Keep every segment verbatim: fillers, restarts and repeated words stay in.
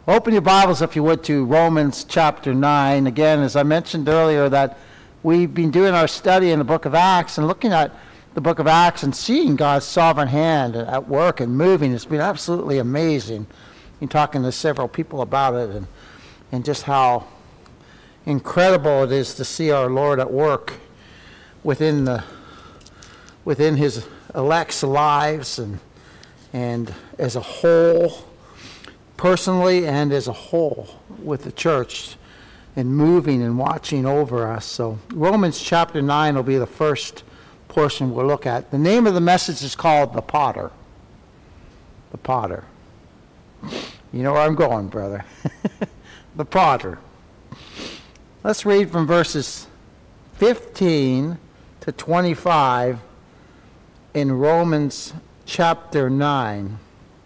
Open your Bibles, if you would, to Romans chapter nine. Again, as I mentioned earlier, that we've been doing our study in the book of Acts and looking at the book of Acts and seeing God's sovereign hand at work and moving. It's been absolutely amazing. Been talking to several people about it and, and just how incredible it is to see our Lord at work within the within his elect's lives and and as a whole, personally and as a whole with the church, and moving and watching over us. So Romans chapter nine will be the first portion we'll look at. The name of the message is called The Potter. The Potter. You know where I'm going, brother. The Potter. Let's read from verses fifteen to twenty-five in Romans chapter nine.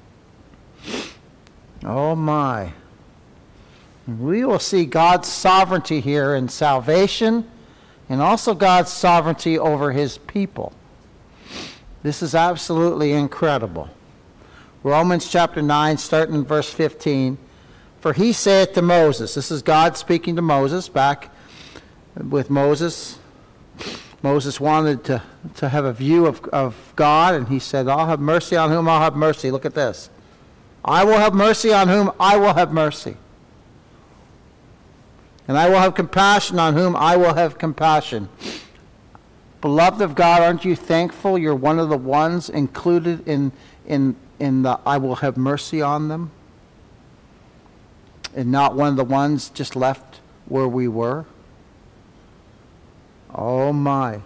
Oh my. We will see God's sovereignty here in salvation and also God's sovereignty over his people. This is absolutely incredible. Romans chapter nine, starting in verse fifteen. For he saith to Moses, this is God speaking to Moses, back with Moses. Moses wanted to, to have a view of, of God, and he said, I'll have mercy on whom I'll have mercy. Look at this. I will have mercy on whom I will have mercy. And I will have compassion on whom I will have compassion. Beloved of God, aren't you thankful you're one of the ones included in, in, in the I will have mercy on them? And not one of the ones just left where we were? Oh my.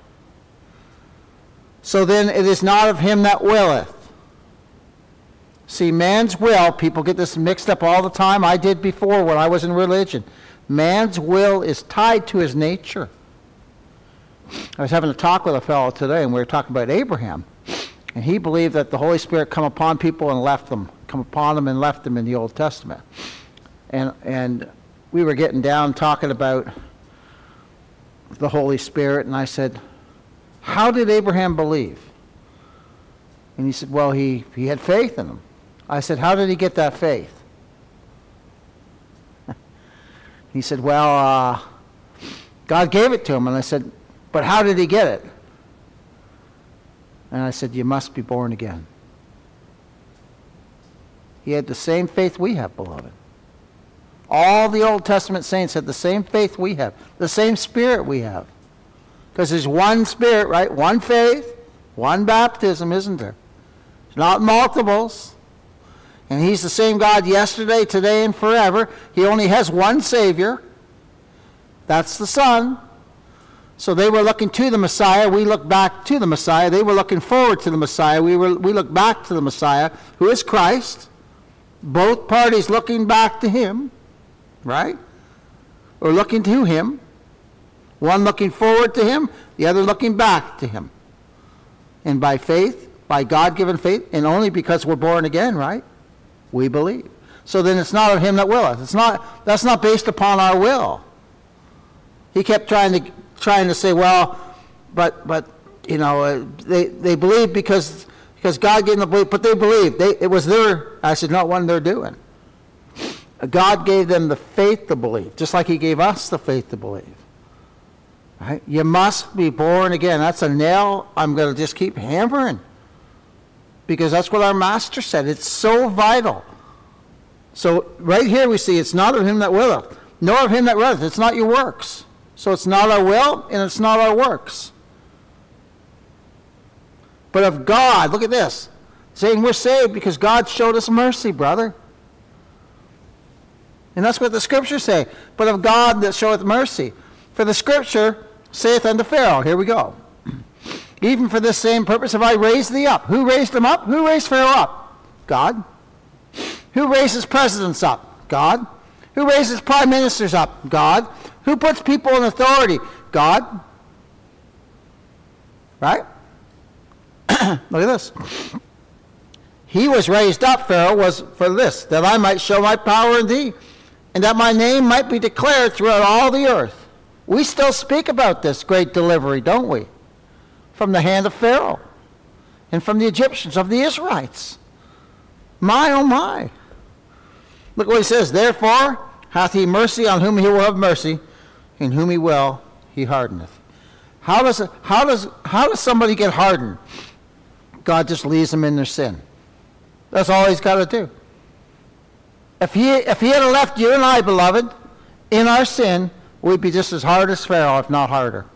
So then it is not of him that willeth. See, man's will, people get this mixed up all the time. I did before when I was in religion. Man's will is tied to his nature. I was having a talk with a fellow today, and we were talking about Abraham. And he believed that the Holy Spirit come upon people and left them, come upon them and left them in the Old Testament. And, and we were getting down talking about the Holy Spirit, and I said, how did Abraham believe? And he said, well, he, he had faith in him. I said, how did he get that faith? He said, well, uh, God gave it to him. And I said, but how did he get it? And I said, you must be born again. He had the same faith we have, beloved. All the Old Testament saints had the same faith we have, the same spirit we have. Because there's one spirit, right? One faith, one baptism, isn't there? It's not multiples. And he's the same God yesterday, today, and forever. He only has one Savior. That's the Son. So they were looking to the Messiah. We look back to the Messiah. They were looking forward to the Messiah. We, were, we look back to the Messiah, who is Christ. Both parties looking back to him, right? Or looking to him. One looking forward to him, the other looking back to him. And by faith, by God-given faith, and only because we're born again, right? We believe. So then it's not of him that willeth. It's not, that's not based upon our will. He kept trying to trying to say, well, but but you know, uh, they they believe because because God gave them the belief, but they believed. They it was their, I said, not one they're doing. God gave them the faith to believe, just like he gave us the faith to believe. Right? You must be born again. That's a nail I'm going to just keep hammering. Because that's what our master said. It's so vital. So right here we see it's not of him that willeth, nor of him that runneth. It's not your works. So it's not our will and it's not our works. But of God, look at this. Saying we're saved because God showed us mercy, brother. And that's what the scriptures say. But of God that showeth mercy. For the scripture saith unto Pharaoh, here we go. Even for this same purpose have I raised thee up. Who raised him up? Who raised Pharaoh up? God. Who raises presidents up? God. Who raises prime ministers up? God. Who puts people in authority? God. Right? Look at this. He was raised up, Pharaoh, was for this, that I might show my power in thee, and that my name might be declared throughout all the earth. We still speak about this great delivery, don't we? From the hand of Pharaoh and from the Egyptians, of the Israelites. My, oh my. Look what he says. Therefore hath he mercy on whom he will have mercy, and whom he will, he hardeneth. How does, how does, how does somebody get hardened? God just leaves them in their sin. That's all he's got to do. If he, if he had left you and I, beloved, in our sin, we'd be just as hard as Pharaoh, if not harder.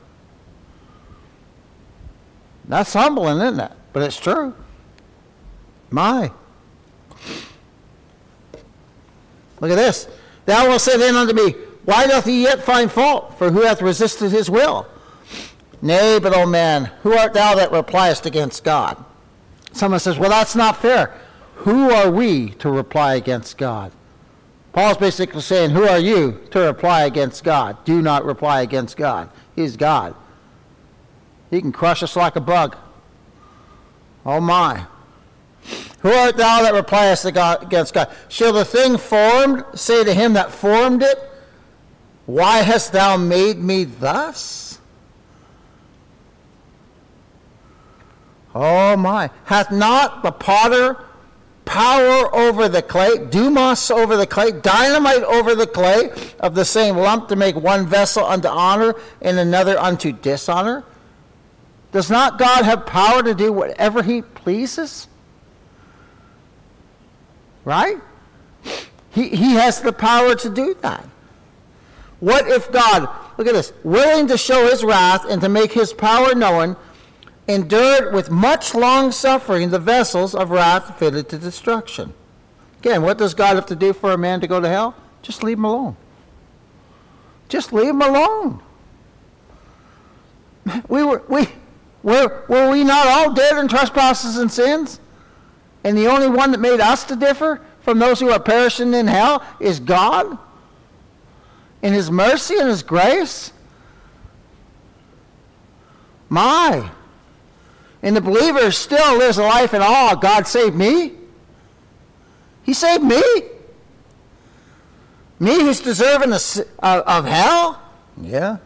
That's humbling, isn't it? But it's true. My. Look at this. Thou wilt say then unto me, why doth he yet find fault? For who hath resisted his will? Nay, but, O man, who art thou that repliest against God? Someone says, well, that's not fair. Who are we to reply against God? Paul's basically saying, who are you to reply against God? Do not reply against God. He's God. He can crush us like a bug. Oh my. Who art thou that repliest against God? Shall the thing formed say to him that formed it, why hast thou made me thus? Oh my. Hath not the potter power over the clay, dumas over the clay, dynamite over the clay, of the same lump to make one vessel unto honor and another unto dishonor? Does not God have power to do whatever he pleases? Right? He, he has the power to do that. What if God, look at this, willing to show his wrath and to make his power known, endured with much long suffering the vessels of wrath fitted to destruction? Again, what does God have to do for a man to go to hell? Just leave him alone. Just leave him alone. We were, we, were, were we not all dead in trespasses and sins? And the only one that made us to differ from those who are perishing in hell is God? In his mercy and his grace? My. And the believer still lives a life in awe. God saved me. He saved me. Me who's deserving of, of hell? Yeah.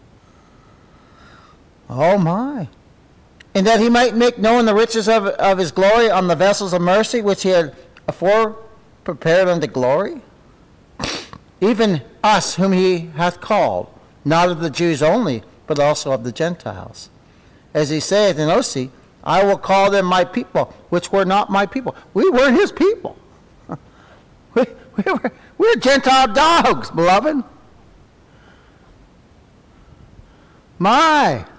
Oh my. And that he might make known the riches of, of his glory on the vessels of mercy, which he had afore prepared unto glory. Even us whom he hath called, not of the Jews only, but also of the Gentiles. As he saith in Osee, I will call them my people, which were not my people. We were his people. We, we were, we're Gentile dogs, beloved. My.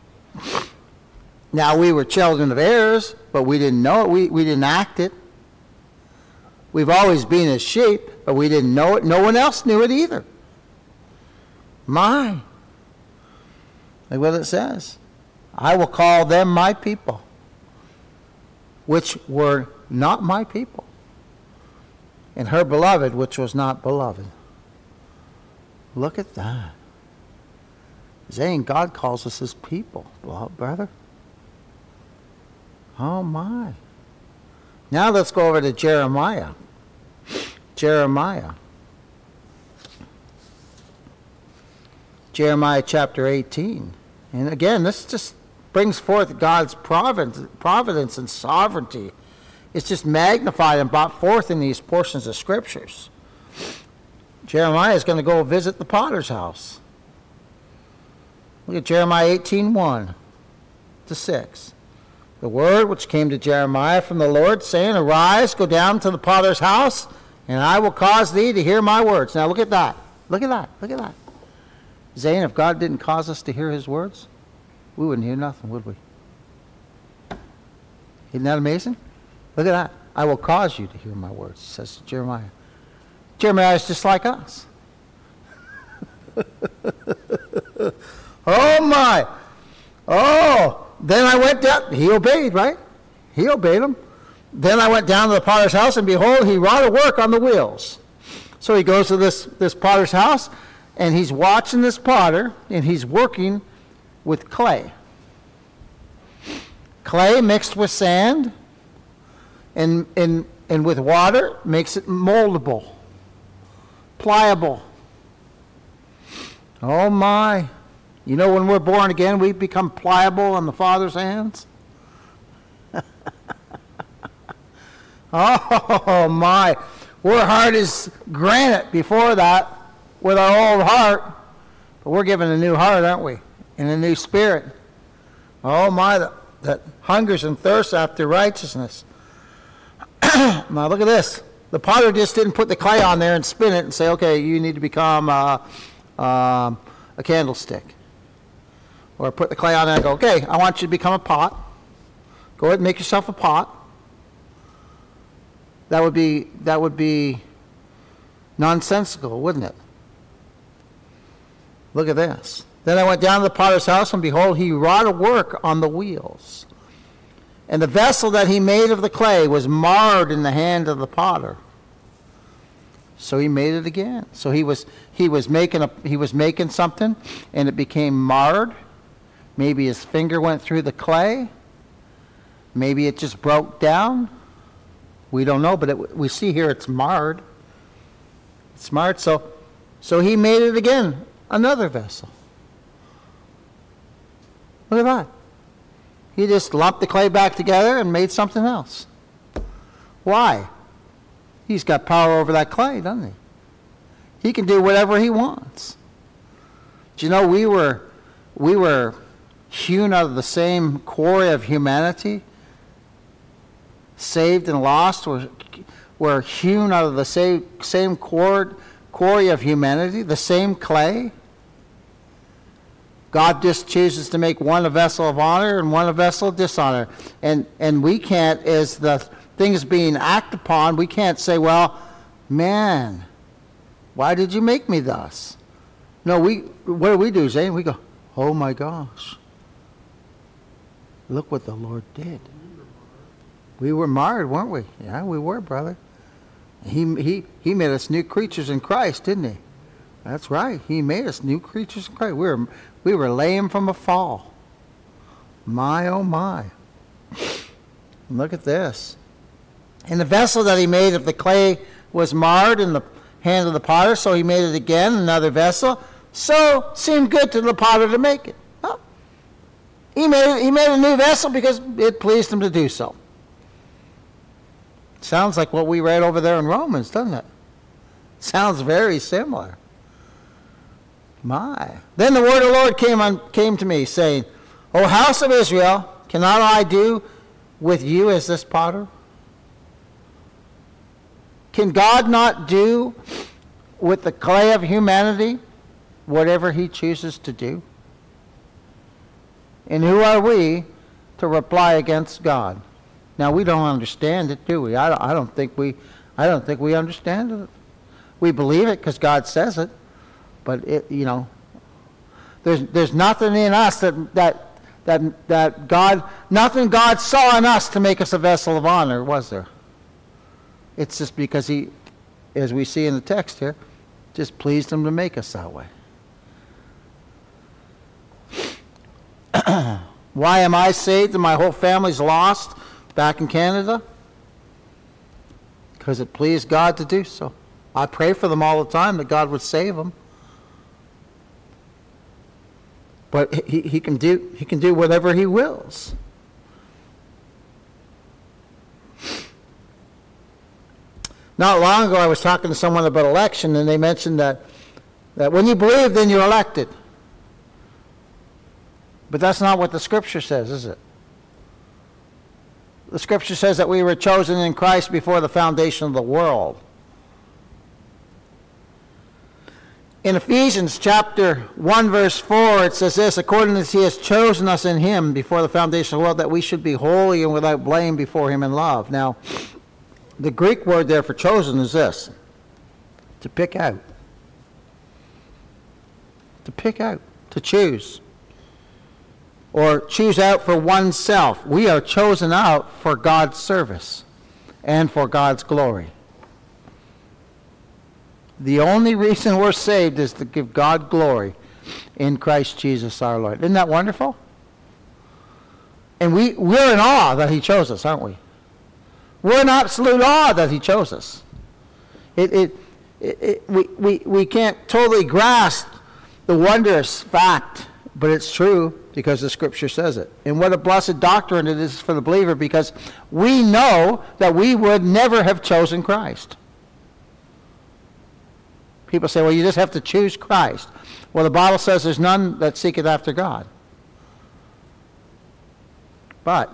Now, we were children of heirs, but we didn't know it. We, we didn't act it. We've always been as sheep, but we didn't know it. No one else knew it either. My. Like what it says. I will call them my people, which were not my people, and her beloved, which was not beloved. Look at that. Saying God calls us his people, brother. Oh my. Now let's go over to Jeremiah. Jeremiah. Jeremiah chapter eighteen. And again, this just brings forth God's providence, providence and sovereignty. It's just magnified and brought forth in these portions of scriptures. Jeremiah is going to go visit the potter's house. Look at Jeremiah eighteen, one to six. The word which came to Jeremiah from the Lord, saying, Arise, go down to the potter's house, and I will cause thee to hear my words. Now look at that. Look at that. Look at that. Zane, if God didn't cause us to hear his words, we wouldn't hear nothing, would we? Isn't that amazing? Look at that. I will cause you to hear my words, says to Jeremiah. Jeremiah is just like us. Oh my. Oh, then I went down. He obeyed, right? He obeyed him. Then I went down to the potter's house, and behold, he wrought a work on the wheels. So he goes to this, this potter's house, and he's watching this potter, and he's working with clay. Clay mixed with sand and, and, and with water makes it moldable, pliable. Oh my. You know, when we're born again, we become pliable in the Father's hands. Oh my. We're hard as granite before that with our old heart. But we're given a new heart, aren't we? And a new spirit. Oh my, that, that hungers and thirsts after righteousness. Now look at this. The potter just didn't put the clay on there and spin it and say, okay, you need to become uh, um, a candlestick. Or put the clay on there and go, okay, I want you to become a pot. Go ahead and make yourself a pot. That would be, that would be nonsensical, wouldn't it? Look at this. Then I went down to the potter's house, and behold, he wrought a work on the wheels. And the vessel that he made of the clay was marred in the hand of the potter. So he made it again. So he was he was making a he was making something, and it became marred. Maybe his finger went through the clay. Maybe it just broke down. We don't know, but it, we see here it's marred. It's marred. So so he made it again, another vessel. Look at that. He just lumped the clay back together and made something else. Why? He's got power over that clay, doesn't he? He can do whatever he wants. Do you know we were we were hewn out of the same quarry of humanity? Saved and lost were, were hewn out of the same, same quarry, quarry of humanity, the same clay. God just chooses to make one a vessel of honor and one a vessel of dishonor. And, and we can't, as the things being acted upon, we can't say, well, man, why did you make me thus? No, we, what do we do, Zane? We go, oh my gosh, look what the Lord did. We were marred, weren't we? Yeah, we were, brother. He, he, he made us new creatures in Christ, didn't he? That's right. He made us new creatures in Christ. We were, we were lame from a fall. My, oh my. Look at this. And the vessel that he made of the clay was marred in the hand of the potter, so he made it again, another vessel. So seemed good to the potter to make it. Well, he made it, he made a new vessel because it pleased him to do so. Sounds like what we read over there in Romans, doesn't it? Sounds very similar. My. Then the word of the Lord came on, came to me, saying, O house of Israel, cannot I do with you as this potter? Can God not do with the clay of humanity whatever he chooses to do? And who are we to reply against God? Now, we don't understand it, do we? I don't, I don't think we I don't think we understand it. We believe it because God says it. But it, you know, there's there's nothing in us that that that that God nothing God saw in us to make us a vessel of honor, was there? It's just because he, as we see in the text here, just pleased him to make us that way. Why am I saved and my whole family's lost back in Canada? Because it pleased God to do so. I pray for them all the time that God would save them. But he, he can do he can do whatever he wills. Not long ago I was talking to someone about election, and they mentioned that, that when you believe, then you're elected. But that's not what the Scripture says, is it? The Scripture says that we were chosen in Christ before the foundation of the world. In Ephesians chapter one, verse four, it says this, according as he has chosen us in him before the foundation of the world, that we should be holy and without blame before him in love. Now, the Greek word there for chosen is this, to pick out. To pick out, to choose. Or choose out for oneself. We are chosen out for God's service and for God's glory. The only reason we're saved is to give God glory in Christ Jesus our Lord. Isn't that wonderful? And we, we're in awe that he chose us, aren't we? We're in absolute awe that he chose us. It, it, it, it, we, we, we can't totally grasp the wondrous fact, but it's true because the Scripture says it. And what a blessed doctrine it is for the believer, because we know that we would never have chosen Christ. People say, well, you just have to choose Christ. Well, the Bible says there's none that seeketh after God. But,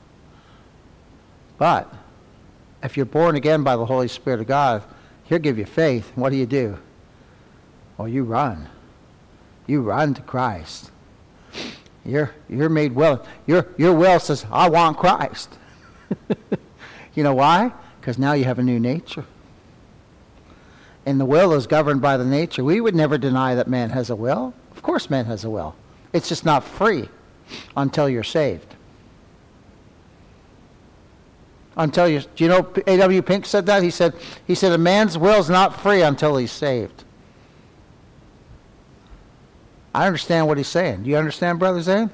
but, if you're born again by the Holy Spirit of God, He'll give you faith. What do you do? Well, you run. You run to Christ. You're, you're made willing. Your, your will says, I want Christ. You know why? Because now you have a new nature. And the will is governed by the nature. We would never deny that man has a will. Of course man has a will. It's just not free until you're saved. Until you, do you know A W Pink said that? He said, he said a man's will is not free until he's saved. I understand what he's saying. Do you understand, Brother Zane?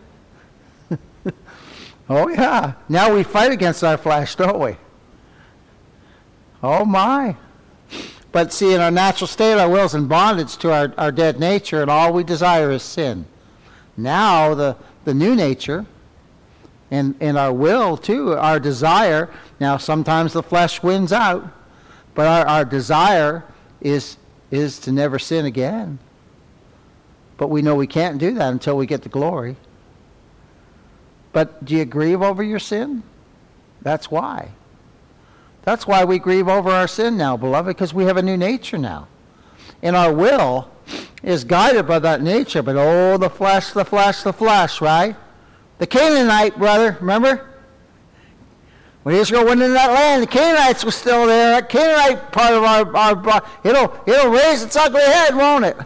Oh, yeah. Now we fight against our flesh, don't we? Oh, my. But see, in our natural state, our will's in bondage to our, our dead nature, and all we desire is sin. Now, the, the new nature, and, and our will, too, our desire, now sometimes the flesh wins out, but our, our desire is, is to never sin again. But we know we can't do that until we get to glory. But do you grieve over your sin? That's why. That's why we grieve over our sin now, beloved, because we have a new nature now. And our will is guided by that nature, but oh, the flesh, the flesh, the flesh, right? The Canaanite, brother, remember? When Israel went into that land, the Canaanites were still there. That Canaanite part of our, our it'll, it'll raise its ugly head, won't it?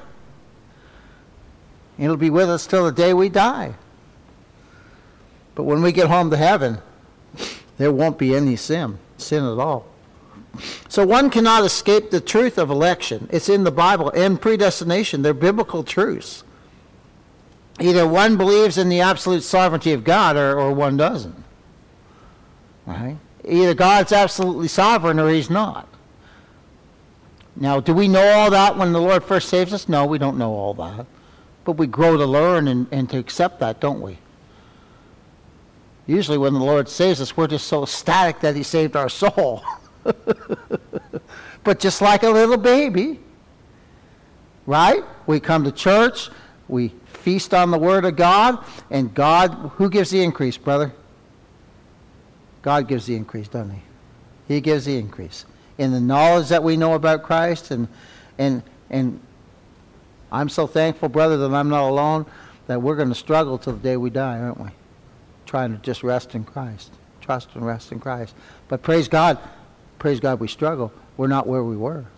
It'll be with us till the day we die. But when we get home to heaven, there won't be any sin, sin at all. So one cannot escape the truth of election. It's in the Bible, and predestination. They're biblical truths. Either one believes in the absolute sovereignty of God, or, or one doesn't. Right? Either God's absolutely sovereign or He's not. Now, do we know all that when the Lord first saves us? No, we don't know all that. But we grow to learn and, and to accept that, don't we? Usually when the Lord saves us, we're just so ecstatic that He saved our soul. But just like a little baby, right? We come to church, we feast on the Word of God, and God, who gives the increase, brother? God gives the increase, doesn't He? He gives the increase. In the knowledge that we know about Christ, and and and I'm so thankful, brother, that I'm not alone, that we're going to struggle till the day we die, aren't we? Trying to just rest in Christ. Trust and rest in Christ. But praise God, praise God we struggle. We're not where we were.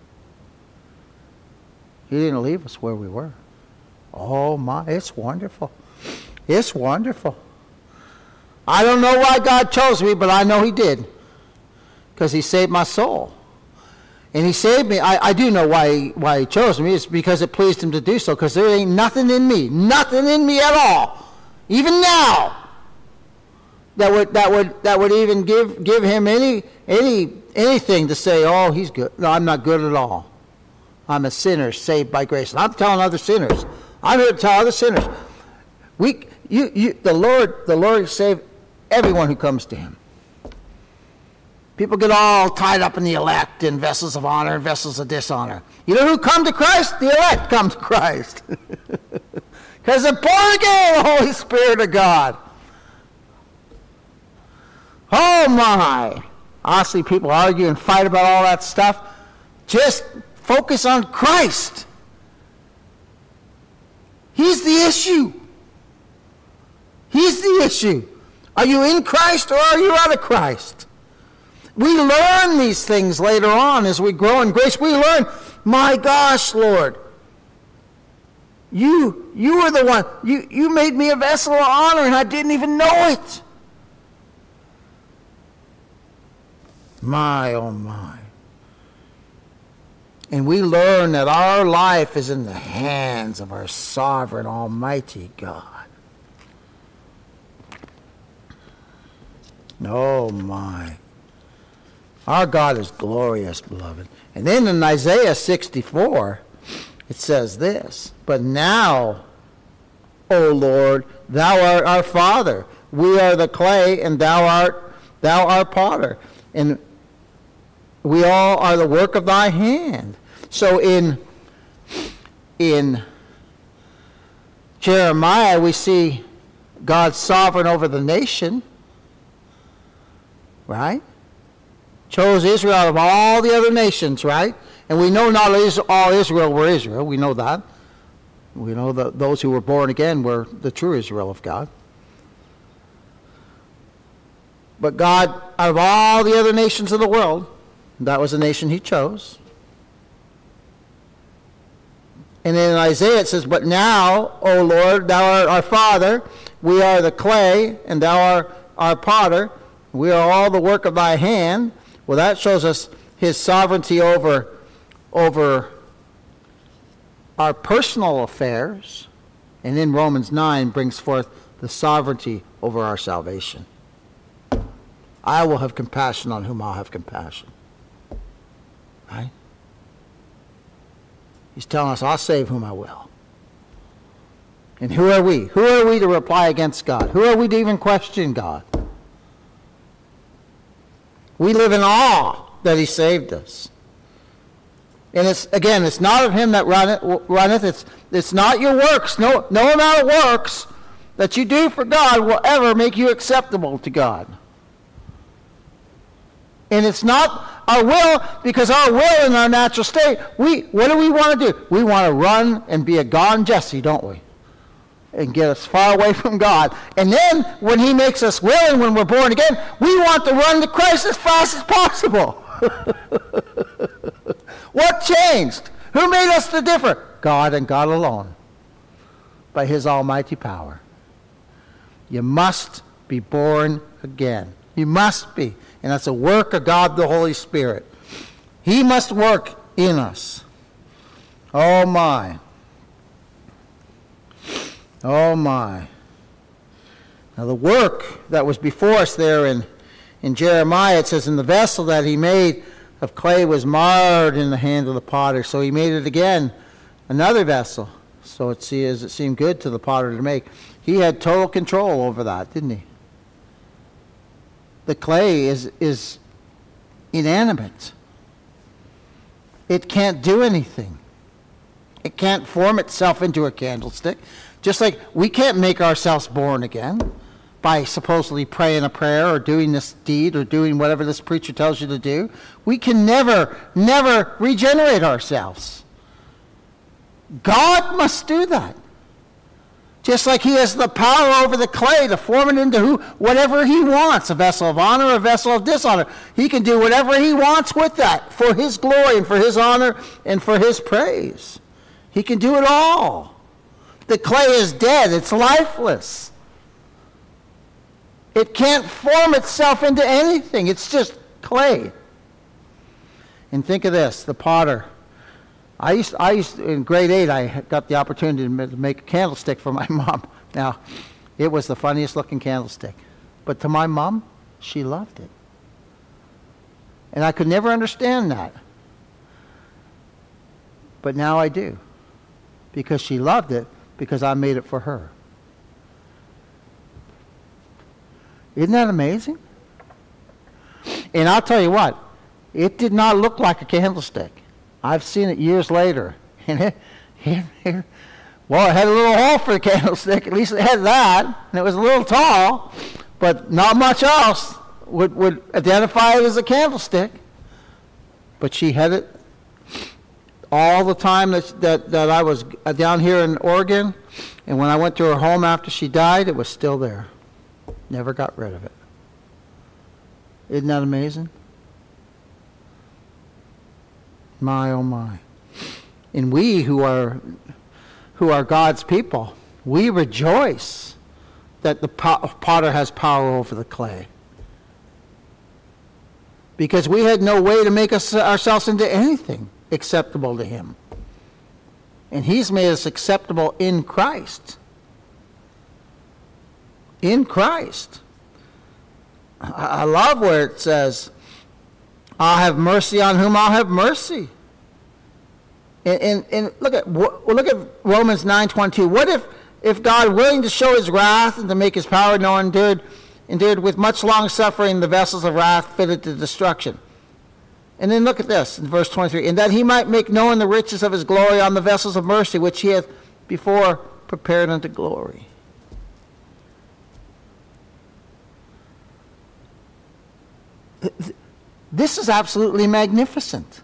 He didn't leave us where we were. Oh my, it's wonderful. It's wonderful. I don't know why God chose me, but I know He did. Because He saved my soul. And He saved me. I, I do know why he, why He chose me. It's because it pleased Him to do so. Because there ain't nothing in me. Nothing in me at all. Even now. That would that would that would even give give Him any any anything to say, oh, He's good. No, I'm not good at all. I'm a sinner saved by grace. And I'm telling other sinners. I'm here to tell other sinners. We you you the Lord the Lord saved everyone who comes to Him. People get all tied up in the elect, in vessels of honor and vessels of dishonor. You know who come to Christ? The elect come to Christ. Because they're born again, the Holy Spirit of God. Oh my! I see people argue and fight about all that stuff. Just focus on Christ. He's the issue. He's the issue. Are you in Christ or are you out of Christ? We learn these things later on as we grow in grace. We learn, my gosh, Lord, you you were the one. You, you made me a vessel of honor and I didn't even know it. My, oh my. And we learn that our life is in the hands of our sovereign, almighty God. Oh my. Our God is glorious, beloved. And then in Isaiah sixty-four, it says this, but now, O Lord, thou art our Father. We are the clay, and thou art thou art potter. And we all are the work of thy hand. So in in Jeremiah, we see God's sovereign over the nation, right? Chose Israel out of all the other nations, right? And we know not all Israel were Israel. We know that. We know that those who were born again were the true Israel of God. But God, out of all the other nations of the world, that was the nation he chose. And then in Isaiah it says, but now, O Lord, thou art our Father, we are the clay, and thou art our potter. We are all the work of thy hand. Well, that shows us his sovereignty over, over our personal affairs. And then Romans nine brings forth the sovereignty over our salvation. I will have compassion on whom I'll have compassion. Right? He's telling us, I'll save whom I will. And who are we? Who are we to reply against God? Who are we to even question God? We live in awe that he saved us. And it's, again, it's not of him that runneth, runneth. It's, it's not your works. No, no amount of works that you do for God will ever make you acceptable to God. And it's not our will, because our will in our natural state, we what do we want to do? We want to run and be a gone Jesse, don't we? And get us far away from God. And then when he makes us willing, when we're born again, we want to run to Christ as fast as possible. What changed? Who made us to differ? God and God alone. By his almighty power. You must be born again. You must be. And that's a work of God the Holy Spirit. He must work in us. Oh my. Oh my. Now the work that was before us there in, in Jeremiah, it says, in the vessel that he made of clay was marred in the hand of the potter. So he made it again, another vessel. So it, see, as it seemed good to the potter to make. He had total control over that, didn't he? The clay is, is inanimate. It can't do anything. It can't form itself into a candlestick. Just like we can't make ourselves born again by supposedly praying a prayer or doing this deed or doing whatever this preacher tells you to do. We can never, never regenerate ourselves. God must do that. Just like he has the power over the clay to form it into who, whatever he wants, a vessel of honor, a vessel of dishonor. He can do whatever he wants with that for his glory and for his honor and for his praise. He can do it all. The clay is dead. It's lifeless. It can't form itself into anything. It's just clay. And think of this, the potter. I used, I used in grade eight, I got the opportunity to make a candlestick for my mom. Now, it was the funniest looking candlestick. But to my mom, she loved it. And I could never understand that. But now I do. Because she loved it, because I made it for her. Isn't that amazing? And I'll tell you what, it did not look like a candlestick. I've seen it years later. And it, it, it, well, it had a little hole for the candlestick. At least it had that. And it was a little tall. But not much else would, would identify it as a candlestick. But she had it all the time that, that, that I was down here in Oregon. And when I went to her home after she died, it was still there. Never got rid of it. Isn't that amazing? My, oh my. And we who are who are God's people, we rejoice that the potter has power over the clay. Because we had no way to make us ourselves into anything acceptable to him. And he's made us acceptable in Christ. In Christ. I love where it says, I'll have mercy on whom I'll have mercy. And, and, and look at look at Romans nine twenty-two. What if, if God, willing to show his wrath and to make his power known, endured, endured with much long suffering the vessels of wrath fitted to destruction? And then look at this in verse twenty-three. And that he might make known the riches of his glory on the vessels of mercy, which he hath before prepared unto glory. This is absolutely magnificent.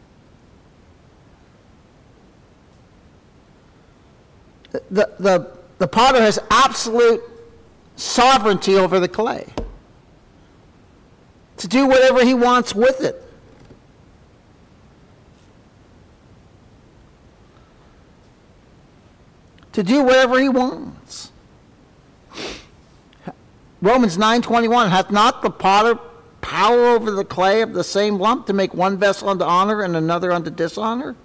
The, the, the potter has absolute sovereignty over the clay to do whatever he wants with it. To do whatever he wants. Romans nine twenty-one, hath not the potter power over the clay of the same lump to make one vessel unto honor and another unto dishonor?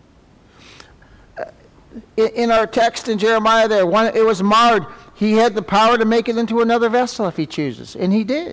In our text in Jeremiah there, when it was marred, he had the power to make it into another vessel if he chooses, and he did.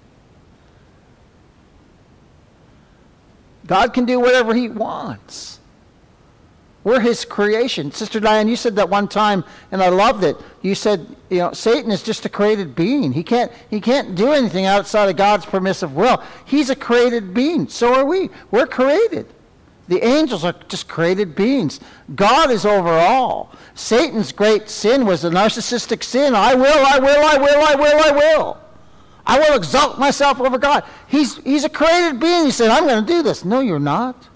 God can do whatever he wants. We're his creation. Sister Diane, you said that one time, and I loved it. You said, you know, Satan is just a created being. He can't, he can't do anything outside of God's permissive will. He's a created being. So are we. We're created. The angels are just created beings. God is over all. Satan's great sin was a narcissistic sin. I will, I will, I will, I will, I will. I will exalt myself over God. He's, he's a created being. He said, I'm going to do this. No, you're not.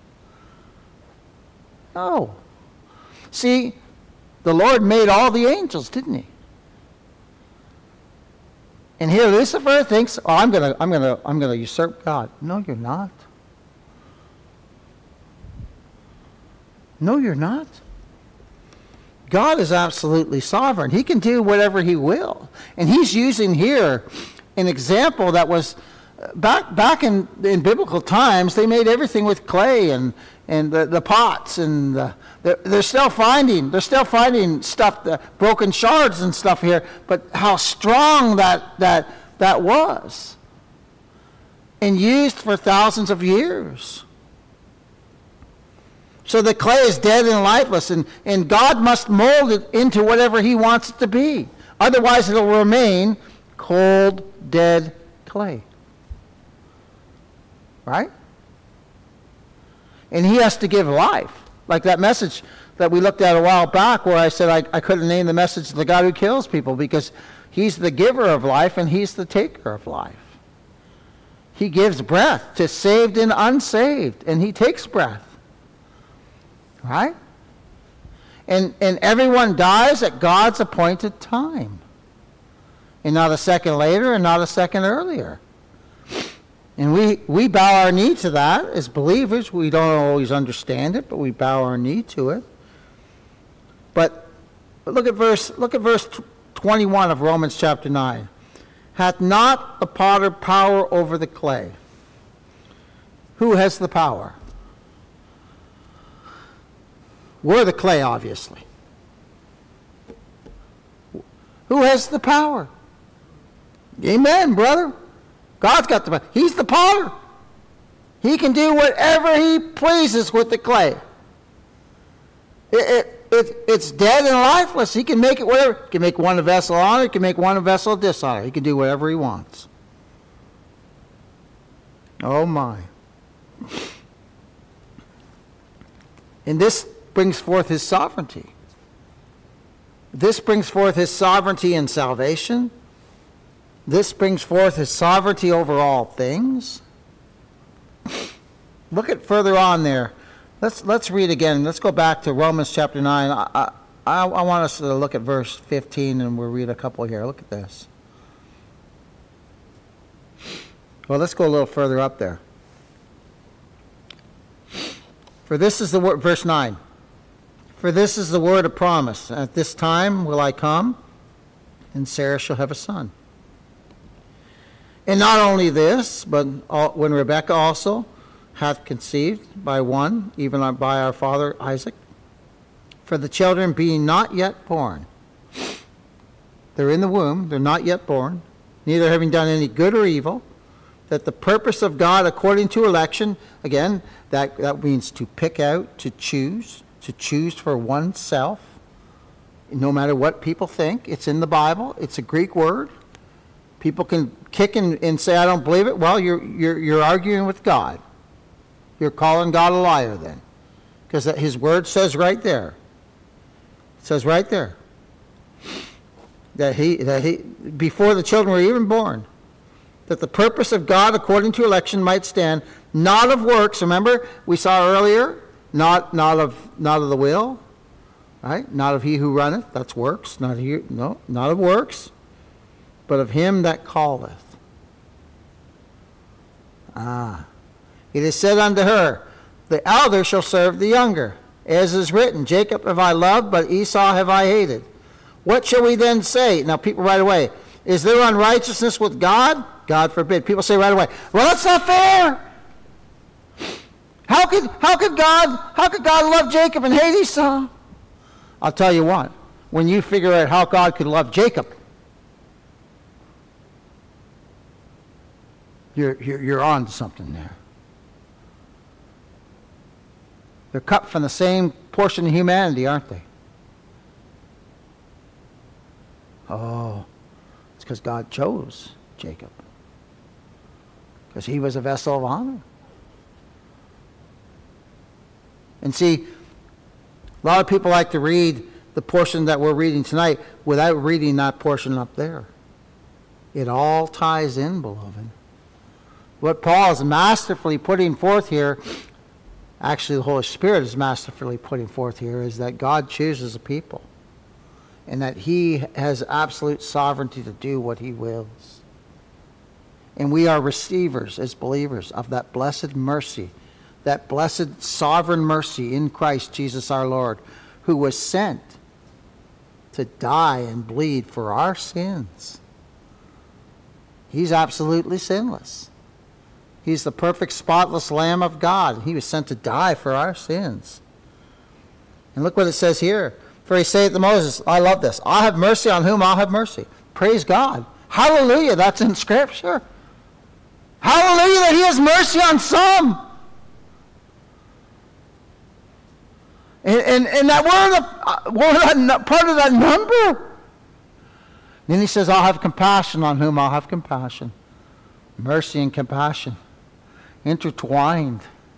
No. See, the Lord made all the angels, didn't he? And here Lucifer thinks, oh, I'm going to, I'm going to, I'm going to usurp God. No, you're not. No, you're not. God is absolutely sovereign. He can do whatever he will. And he's using here an example that was, back back in, in biblical times, they made everything with clay and, and the, the pots. And the, they're, they're still finding, they're still finding stuff, the broken shards and stuff here, but how strong that, that, that was. And used for thousands of years. So the clay is dead and lifeless, and, and God must mold it into whatever he wants it to be. Otherwise, it will remain cold, dead clay. Right? And he has to give life. Like that message that we looked at a while back where I said I, I couldn't name the message the God who kills people because he's the giver of life and he's the taker of life. He gives breath to saved and unsaved, and he takes breath. Right? And, and everyone dies at God's appointed time. And not a second later and not a second earlier. And we, we bow our knee to that as believers. We don't always understand it, but we bow our knee to it. But, but look at verse look at verse twenty-one of Romans chapter nine. Hath not the potter power over the clay? Who has the power? We're the clay, obviously. Who has the power? Amen, brother. God's got the power. He's the potter. He can do whatever he pleases with the clay. It, it, it, it's dead and lifeless. He can make it whatever. He can make one a vessel of honor. He can make one a vessel of dishonor. He can do whatever he wants. Oh, my. And this brings forth his sovereignty. This brings forth his sovereignty in salvation. This brings forth his sovereignty over all things. Look at further on there. Let's let's read again. Let's go back to Romans chapter nine. I, I, I want us to look at verse fifteen, and we'll read a couple here. Look at this. Well, let's go a little further up there. For this is the word, verse nine. For this is the word of promise. At this time will I come, and Sarah shall have a son. And not only this, but all, when Rebekah also hath conceived by one, even by our father Isaac, for the children being not yet born. They're in the womb, they're not yet born, neither having done any good or evil, that the purpose of God according to election, again, that, that means to pick out, to choose, to choose for oneself, no matter what people think. It's in the Bible. It's a Greek word. People can kick and, and say, I don't believe it. Well, you're, you're, you're arguing with God. you're calling God a liar then. Because his word says right there. It says right there. That he, that he, before the children were even born, that the purpose of God according to election might stand, not of works. Remember, we saw earlier, not, not of, not of the will, right? Not of he who runneth, that's works. Not he, no, not of works, but of him that calleth. Ah. It is said unto her, the elder shall serve the younger. As is written, Jacob have I loved, but Esau have I hated. What shall we then say? Now people right away, is there unrighteousness with God? God forbid. People say right away, well, that's not fair. How could, how could God, how could God love Jacob and hate Esau? I'll tell you what, when you figure out how God could love Jacob, you're, you're, you're on to something there. They're cut from the same portion of humanity, aren't they? Oh, it's because God chose Jacob. Because he was a vessel of honor. And see, a lot of people like to read the portion that we're reading tonight without reading that portion up there. It all ties in, beloved. What Paul is masterfully putting forth here, actually the Holy Spirit is masterfully putting forth here, is that God chooses a people. And that he has absolute sovereignty to do what he wills. And we are receivers as believers of that blessed mercy, that blessed sovereign mercy in Christ Jesus our Lord, who was sent to die and bleed for our sins. He's absolutely sinless. He's the perfect spotless Lamb of God. He was sent to die for our sins. And look what it says here. For he saith to Moses, I love this, I'll have mercy on whom I'll have mercy. Praise God. Hallelujah, that's in Scripture. Hallelujah that he has mercy on some. And, and, and that we're, the, we're part of that number. Then he says, I'll have compassion on whom I'll have compassion. Mercy and compassion intertwined.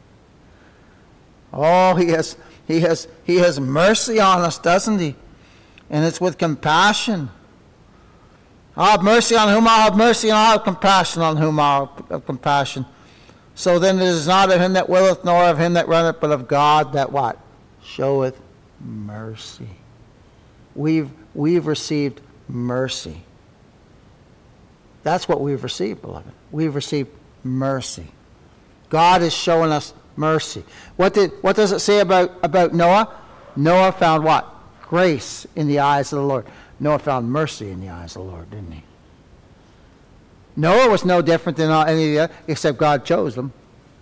Oh, he has... He has, he has mercy on us, doesn't he? And it's with compassion. I'll have mercy on whom I'll have mercy, and I'll have compassion on whom I'll have compassion. So then it is not of him that willeth, nor of him that runneth, but of God that what? Showeth mercy. We've, we've received mercy. That's what we've received, beloved. We've received mercy. God is showing us mercy. What did what does it say about, about Noah? Noah found what? Grace in the eyes of the Lord. Noah found mercy in the eyes of the Lord, didn't he? Noah was no different than any of the other, except God chose them.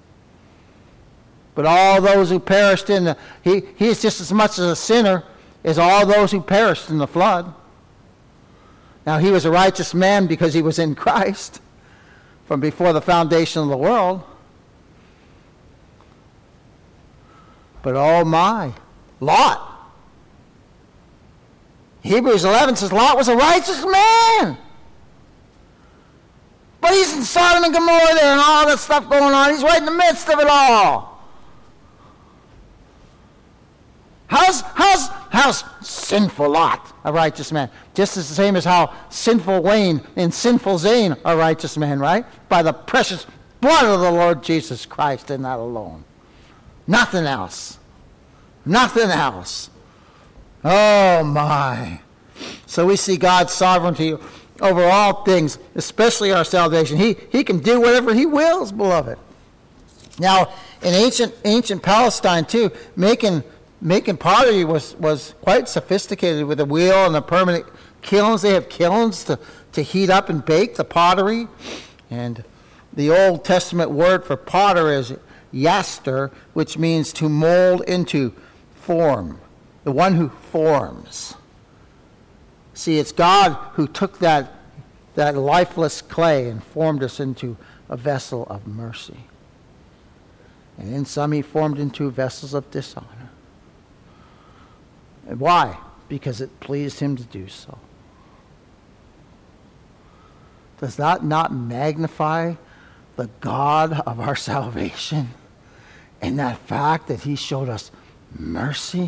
But all those who perished in the... He, he is just as much as a sinner as all those who perished in the flood. Now, he was a righteous man because he was in Christ from before the foundation of the world. But oh my, Lot. Hebrews eleven says Lot was a righteous man. But he's in Sodom and Gomorrah there and all that stuff going on. He's right in the midst of it all. How's, how's, how's sinful Lot a righteous man? Just as the same as how sinful Wayne and sinful Zane are righteous men, right? By the precious blood of the Lord Jesus Christ and that alone. Nothing else. Nothing else. Oh my. So we see God's sovereignty over all things, especially our salvation. He, he can do whatever he wills, beloved. Now, in ancient ancient Palestine too, making making pottery was, was quite sophisticated with a wheel and the permanent kilns. They have kilns to, to heat up and bake the pottery. And the Old Testament word for potter is yaster, which means to mold into form, the one who forms. See, it's God who took that, that lifeless clay and formed us into a vessel of mercy. And in some he formed into vessels of dishonor. And why? Because it pleased him to do so. Does that not magnify the God of our salvation? And that fact that he showed us mercy,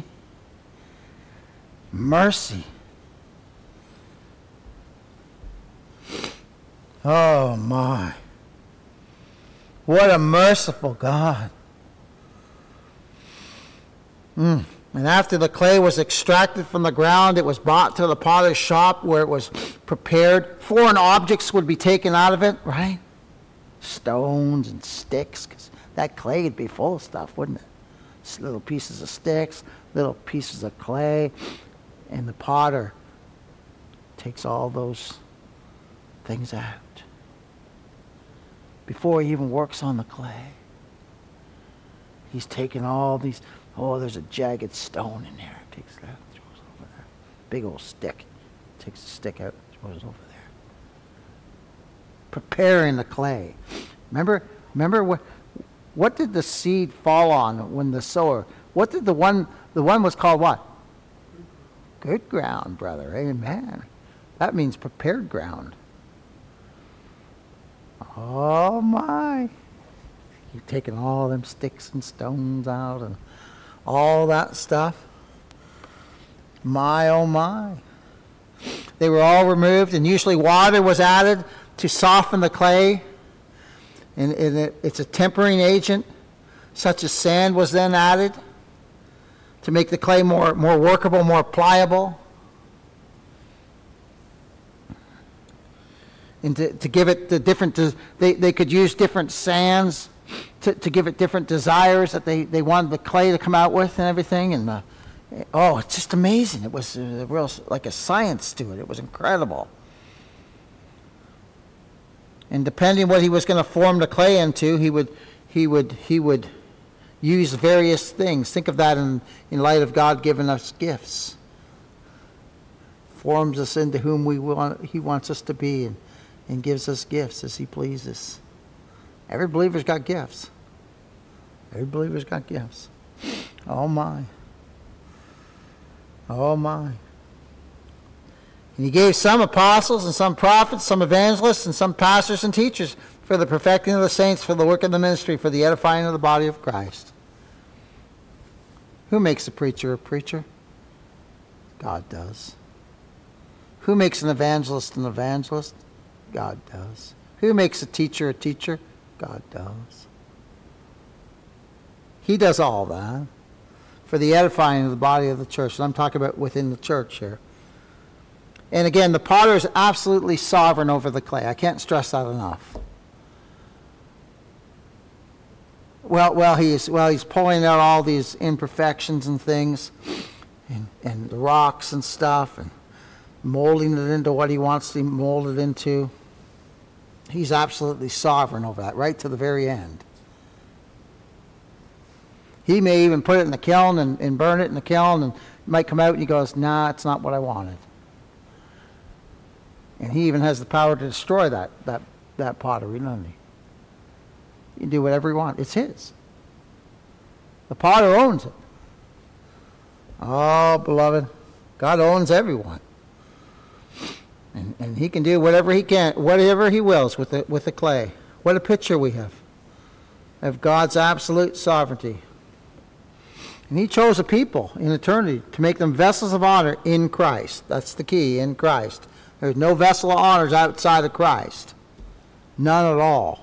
mercy. Oh my. What a merciful God. Mm. And after the clay was extracted from the ground, it was brought to the potter's shop where it was prepared. Foreign objects would be taken out of it, right? Stones and sticks, because that clay would be full of stuff, wouldn't it? Just little pieces of sticks, little pieces of clay, and the potter takes all those things out before he even works on the clay. He's taking all these. Oh, there's a jagged stone in there. Takes that, throws it over there. Big old stick. Takes the stick out, throws it over there. Preparing the clay. Remember, remember what what did the seed fall on when the sower? What did the one the one was called what? Good ground, brother. Amen. That means prepared ground. Oh my. You're taking all them sticks and stones out and all that stuff. My, oh my. They were all removed, and usually water was added to soften the clay. And, and it, it's a tempering agent, such as sand was then added to make the clay more, more workable, more pliable. And to, to give it the different, they, they could use different sands to, to give it different desires that they, they wanted the clay to come out with and everything. And uh, oh, it's just amazing. It was a real, like a science to it. It was incredible. And depending what he was going to form the clay into, he would, he would, he would use various things. Think of that in, in light of God giving us gifts. Forms us into whom we want, he wants us to be, and, and gives us gifts as he pleases. Every believer's got gifts. Every believer's got gifts. Oh my. Oh my. And he gave some apostles and some prophets, some evangelists and some pastors and teachers for the perfecting of the saints, for the work of the ministry, for the edifying of the body of Christ. Who makes a preacher a preacher? God does. Who makes an evangelist an evangelist? God does. Who makes a teacher a teacher? God does. He does all that for the edifying of the body of the church. And I'm talking about within the church here. And again, the potter is absolutely sovereign over the clay. I can't stress that enough. Well, well, he's well, he's pulling out all these imperfections and things, and, and the rocks and stuff, and molding it into what he wants to mold it into. He's absolutely sovereign over that, right to the very end. He may even put it in the kiln and, and burn it in the kiln, and it might come out and he goes, nah, it's not what I wanted. And he even has the power to destroy that, that, that pottery, doesn't he? You can do whatever you want. It's his. The potter owns it. Oh, beloved, God owns everyone. And, and he can do whatever he can, whatever he wills with the, with the clay. What a picture we have of God's absolute sovereignty. And he chose a people in eternity to make them vessels of honor in Christ. That's the key, in Christ. There's no vessel of honors outside of Christ. None at all.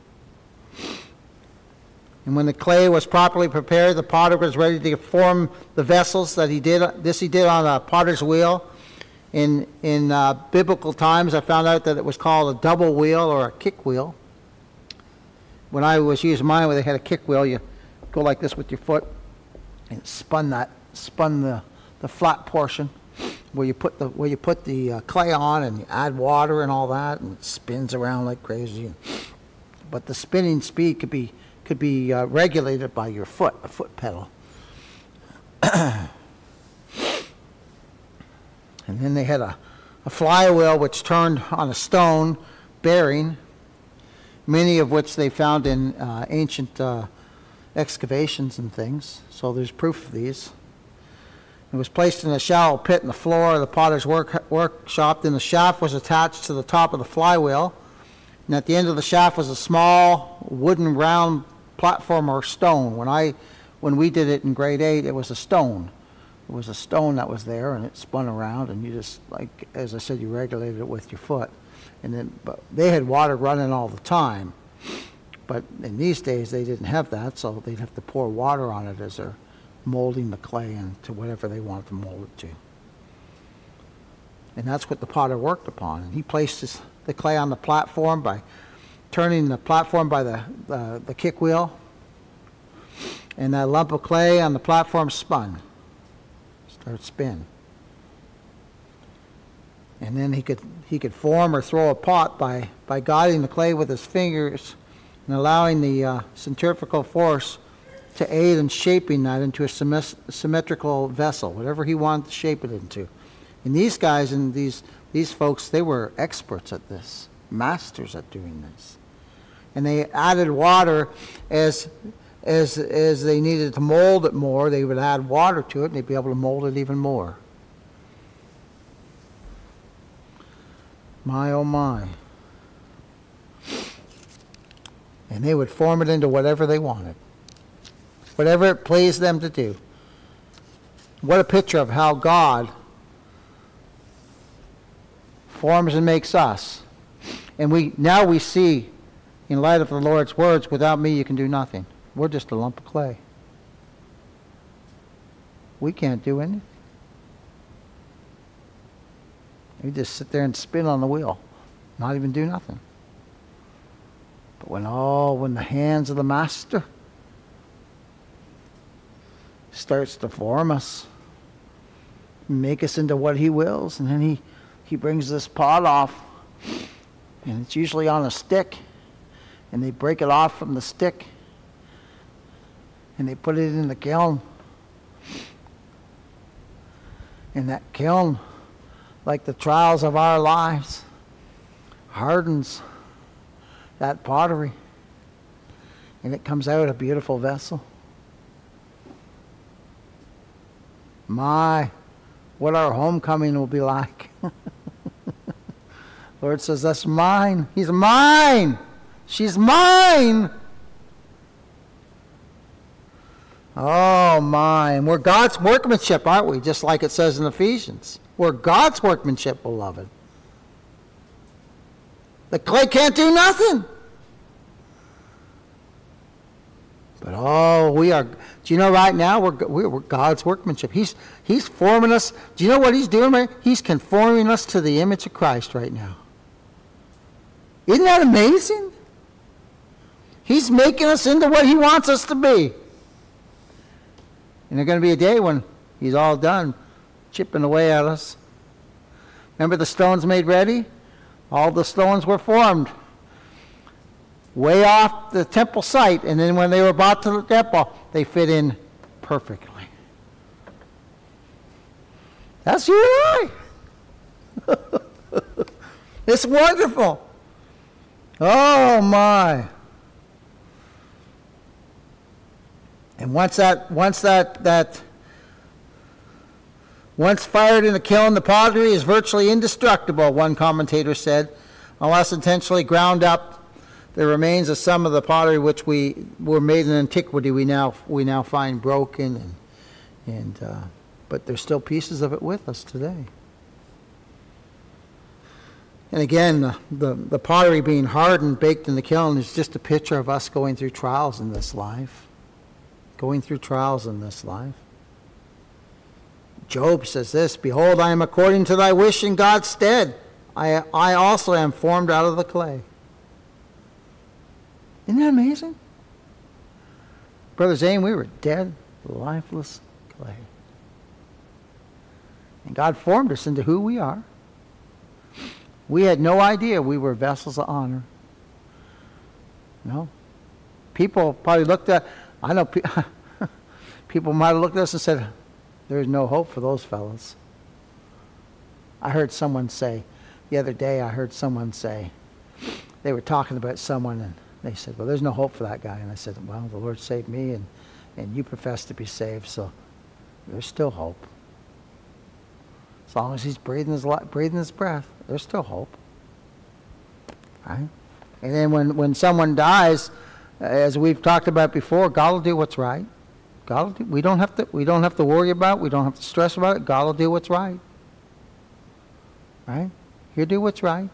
And when the clay was properly prepared, the potter was ready to form the vessels that he did. This he did on a potter's wheel. In, in uh, biblical times, I found out that it was called a double wheel or a kick wheel. When I was using mine, where they had a kick wheel, you go like this with your foot and it spun that, spun the, the flat portion where you put the where you put the uh, clay on, and you add water and all that, and it spins around like crazy. But the spinning speed could be could be uh, regulated by your foot, a foot pedal. And then they had a, a flywheel which turned on a stone bearing, many of which they found in uh, ancient uh, excavations and things. So there's proof of these. It was placed in a shallow pit in the floor of the potter's work, workshop. Then the shaft was attached to the top of the flywheel. And at the end of the shaft was a small wooden round platform or stone. When I, when we did it in grade eight, it was a stone. It was a stone that was there, and it spun around, and you just, like, as I said, you regulated it with your foot. And then, but they had water running all the time. But in these days, they didn't have that, so they'd have to pour water on it as they're molding the clay into whatever they wanted to mold it to. And that's what the potter worked upon. And he placed his, the clay on the platform by turning the platform by the, uh, the kick wheel. And that lump of clay on the platform spun. Started spin. And then he could, he could form or throw a pot by, by guiding the clay with his fingers and allowing the uh, centrifugal force to aid in shaping that into a symmetrical vessel, whatever he wanted to shape it into. And these guys and these, these folks, they were experts at this, masters at doing this. And they added water as, as, as they needed to mold it more. They would add water to it, and they'd be able to mold it even more. My, oh my. And they would form it into whatever they wanted. Whatever it pleased them to do. What a picture of how God forms and makes us. And we now we see, in light of the Lord's words, without me you can do nothing. We're just a lump of clay. We can't do anything. We just sit there and spin on the wheel, not even do nothing. But when all, when the hands of the Master starts to form us, make us into what he wills, and then he, he brings this pot off, and it's usually on a stick, and they break it off from the stick, and they put it in the kiln. And that kiln, like the trials of our lives, hardens that pottery, and it comes out a beautiful vessel. My, what our homecoming will be like. Lord says, that's mine. He's mine. She's mine. Oh, my. And we're God's workmanship, aren't we? Just like it says in Ephesians. We're God's workmanship, beloved. The clay can't do nothing. But oh, we are, do you know right now we're, we're God's workmanship. He's, he's forming us. Do you know what he's doing right? He's conforming us to the image of Christ right now. Isn't that amazing? He's making us into what he wants us to be. And there's going to be a day when he's all done chipping away at us. Remember the stones made ready? All the stones were formed way off the temple site, and then when they were brought to the temple, they fit in perfectly. That's you and I. It's wonderful. Oh my. And once that once that that once fired in the kiln, the pottery is virtually indestructible, one commentator said, unless intentionally ground up. The remains of some of the pottery which we were made in antiquity we now we now find broken, and and uh, but there's still pieces of it with us today. And again, the, the the pottery being hardened, baked in the kiln, is just a picture of us going through trials in this life. Going through trials in this life. Job says this: "Behold, I am according to thy wish in God's stead. I I also am formed out of the clay." Isn't that amazing? Brother Zane, we were dead, lifeless clay. And God formed us into who we are. We had no idea we were vessels of honor. No. People probably looked at, I know pe people might have looked at us and said, there's no hope for those fellows. I heard someone say, the other day I heard someone say, they were talking about someone, and they said, well, there's no hope for that guy. And I said, well, the Lord saved me, and, and you profess to be saved, so there's still hope. As long as he's breathing his, breathing his breath, there's still hope. Right? And then when, when someone dies, As we've talked about before, God will do what's right. God will do, we don't have to we don't have to worry about it, we don't have to stress about it. God will do what's right. Right? He'll do what's right.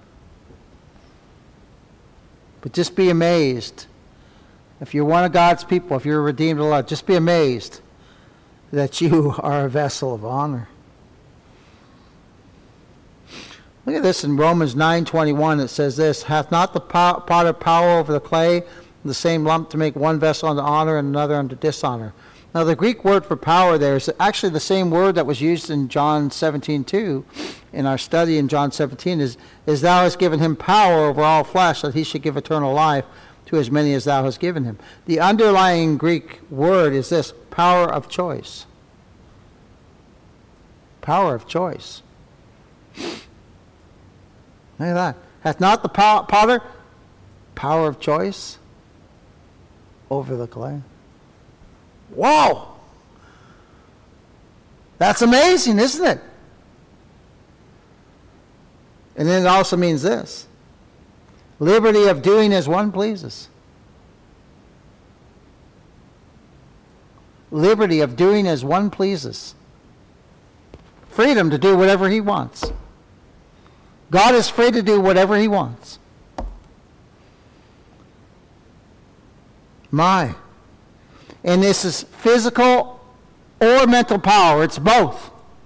But just be amazed. If you're one of God's people, if you're a redeemed of love, just be amazed that you are a vessel of honor. Look at this in Romans nine twenty-one. It says this, hath not the potter power over the clay, the same lump to make one vessel unto honor and another unto dishonor? Now the Greek word for power there is actually the same word that was used in John seventeen two. In our study in John seventeen is, is thou hast given him power over all flesh, that he should give eternal life to as many as thou hast given him. The underlying Greek word is this, power of choice. Power of choice. Look at that. Hath not the potter power of choice over the clay? Whoa! That's amazing, isn't it? And then it also means this. Liberty of doing as one pleases. Liberty of doing as one pleases. Freedom to do whatever he wants. God is free to do whatever he wants. My. And this is physical or mental power. It's both.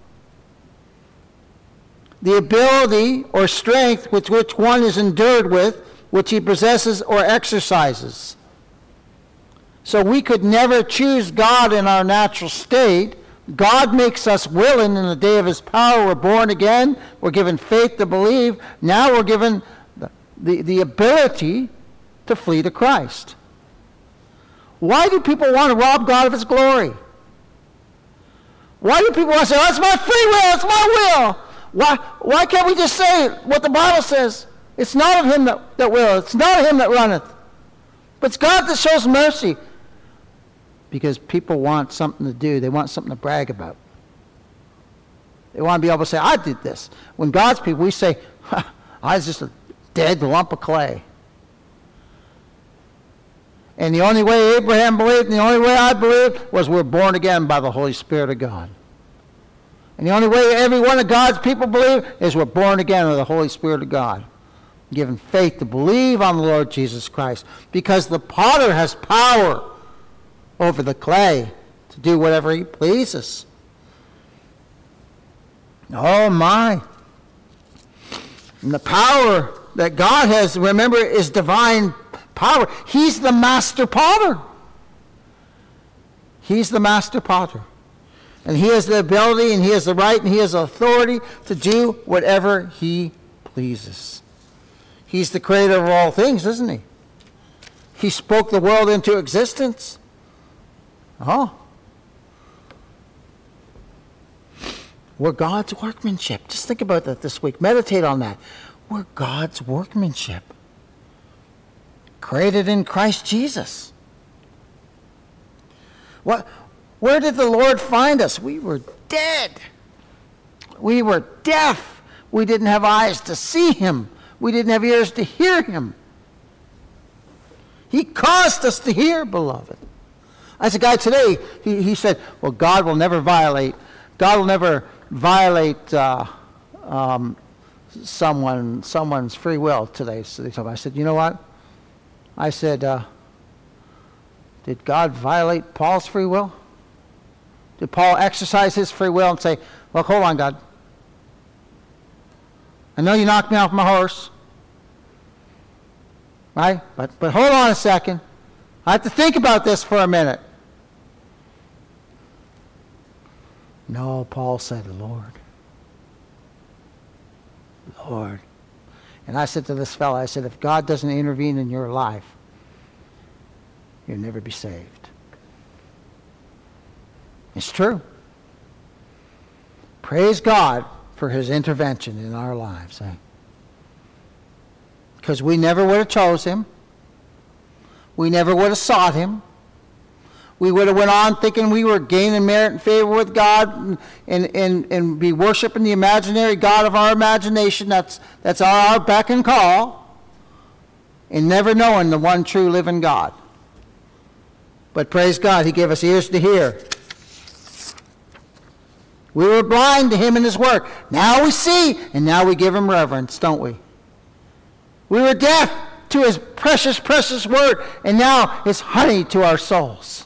The ability or strength with which one is endued with, which he possesses or exercises. So we could never choose God in our natural state. God makes us willing in the day of his power. We're born again. We're given faith to believe. Now we're given the, the, the ability to flee to Christ. Why do people want to rob God of his glory? Why do people want to say, oh, it's my free will, it's my will? Why, why can't we just say what the Bible says? It's not of him that, that will, it's not of him that runneth. But it's God that shows mercy. Because people want something to do. They want something to brag about. They want to be able to say, I did this. When God's people, we say, I was just a dead lump of clay. And the only way Abraham believed, and the only way I believed, was we're born again by the Holy Spirit of God. And the only way every one of God's people believe is we're born again with the Holy Spirit of God. Given faith to believe on the Lord Jesus Christ. Because the potter has power over the clay to do whatever he pleases. Oh my. And the power that God has, remember, is divine power. He's the master potter. He's the master potter. And he has the ability and he has the right and he has the authority to do whatever he pleases. He's the creator of all things, isn't he? He spoke the world into existence. Oh. We're God's workmanship. Just think about that this week. Meditate on that. We're God's workmanship. Created in Christ Jesus. What, where did the Lord find us? We were dead. We were deaf. We didn't have eyes to see him. We didn't have ears to hear him. He caused us to hear, beloved. As a guy today, he, he said, well, God will never violate, God will never violate uh, um, someone, someone's free will today. So they told me, I said, you know what? I said, uh, did God violate Paul's free will? Did Paul exercise his free will and say, look, hold on, God. I know you knocked me off my horse. Right? But, but hold on a second. I have to think about this for a minute. No, Paul said, Lord. Lord. And I said to this fellow, I said, if God doesn't intervene in your life, you'll never be saved. It's true. Praise God for his intervention in our lives. Eh? Because we never would have chose him. We never would have sought him. We would have went on thinking we were gaining merit and favor with God and, and, and, and be worshiping the imaginary God of our imagination. That's, that's our, our beck and call. And never knowing the one true living God. But praise God, he gave us ears to hear. We were blind to him and his work. Now we see, and now we give him reverence, don't we? We were deaf to his precious, precious word, and now it's honey to our souls.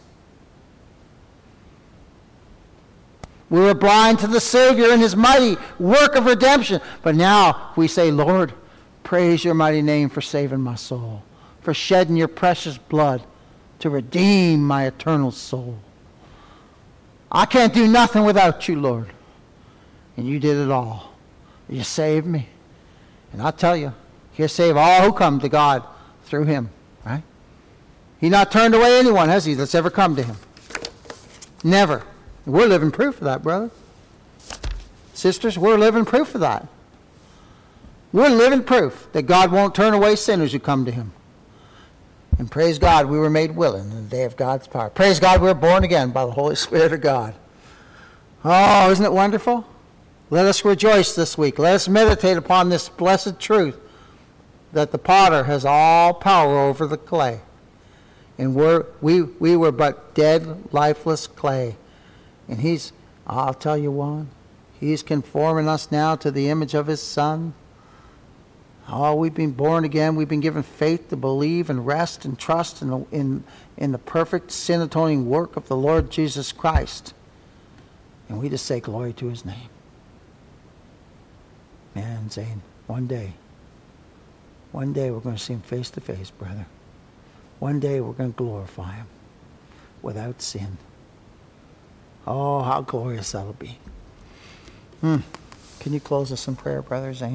We were blind to the Savior and his mighty work of redemption, but now we say, Lord, praise your mighty name for saving my soul, for shedding your precious blood to redeem my eternal soul. I can't do nothing without you, Lord. And you did it all. You saved me. And I tell you, he'll save all who come to God through him, right? He not turned away anyone, has he, that's ever come to him? Never. We're living proof of that, brother. Sisters, we're living proof of that. We're living proof that God won't turn away sinners who come to him. And praise God, we were made willing in the day of God's power. Praise God, we were born again by the Holy Spirit of God. Oh, isn't it wonderful? Let us rejoice this week. Let us meditate upon this blessed truth that the potter has all power over the clay. And we're, we, we were but dead, lifeless clay. And he's, I'll tell you one, he's conforming us now to the image of his Son. Oh, we've been born again. We've been given faith to believe and rest and trust in the, in, in the perfect sin-atoning work of the Lord Jesus Christ. And we just say glory to his name. Man, Zane, one day, one day we're going to see him face to face, brother. One day we're going to glorify him without sin. Oh, how glorious that'll be. Hmm. Can you close us in prayer, brother Zane?